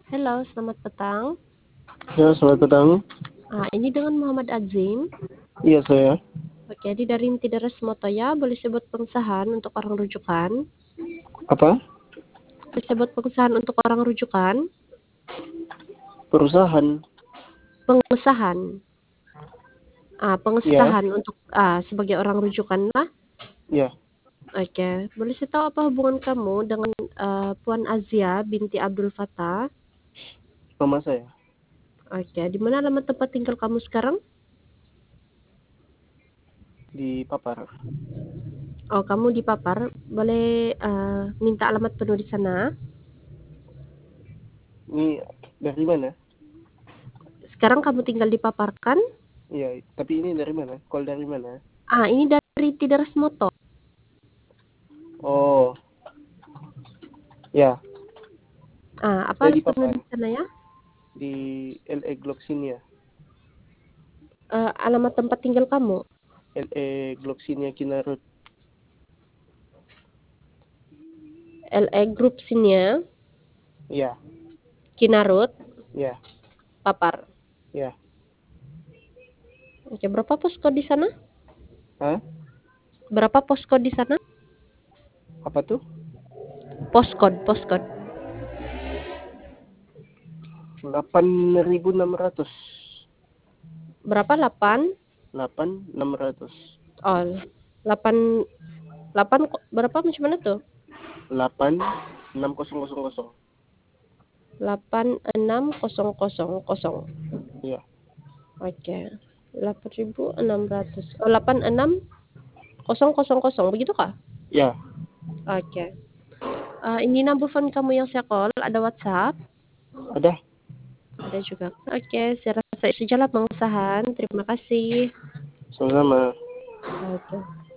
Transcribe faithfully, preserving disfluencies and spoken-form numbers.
Halo, selamat petang. Ya, selamat petang. Ah, ini dengan Muhammad Azim. Iya, saya. Oke, di dari Inti Daras Motoya, boleh sebut pengesahan untuk orang rujukan. Apa? Boleh sebut pengesahan untuk orang rujukan. Perusahaan. Pengesahan. Ah, Ya, pengesahan untuk ah, sebagai orang rujukan lah. ya. Oke, boleh saya tahu apa hubungan kamu dengan ah, Puan Azia binti Abdul Fattah? Nama saya. Oke, di mana alamat tempat tinggal kamu sekarang? Di Papar. Oh, kamu di Papar. Boleh ah, minta alamat penuh di sana? Ini dari mana? Sekarang kamu tinggal di Papar kan? Iya, tapi ini dari mana? Call dari mana? Ah, ini dari Tidaras Moto. Oh, ya. Ah, apa Saya di alamat penuh Papar. di sana ya? Di L A Gloxinia. Eh, alamat tempat tinggal kamu? L A Gloxinia Kinarut. L E Group Sinia, Ya, Kinarut, ya, Papar. ya. Oke, berapa posko di sana? Hah? Berapa posko di sana? Apa tuh? Poskod, poskod. delapan ribu enam ratus. Berapa? delapan? delapan ribu enam ratus. Oh, delapan, delapan berapa macam mana tuh? delapan enam kosong kosong kosong. delapan enam kosong kosong kosong. Ya. Oke. delapan ribu enam ratus. Oh, delapan enam kosong kosong kosong begitu kah? Ya, Oke. Eh, ini number phone kamu yang saya call, ada WhatsApp? ada. Ada juga. Oke, saya rasa itu sajalah pengesahan. Terima kasih. Sama-sama. Oke.